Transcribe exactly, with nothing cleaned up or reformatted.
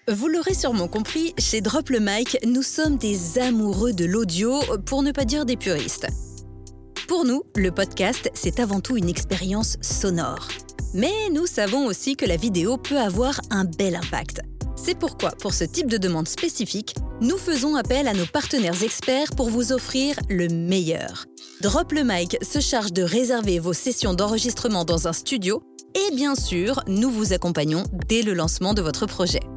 Vous l'aurez sûrement compris, chez Drop le Mic, nous sommes des amoureux de l'audio, pour ne pas dire des puristes. Pour nous, le podcast, c'est avant tout une expérience sonore. Mais nous savons aussi que la vidéo peut avoir un bel impact. C'est pourquoi, pour ce type de demande spécifique, nous faisons appel à nos partenaires experts pour vous offrir le meilleur. Drop le Mic se charge de réserver vos sessions d'enregistrement dans un studio et bien sûr, nous vous accompagnons dès le lancement de votre projet.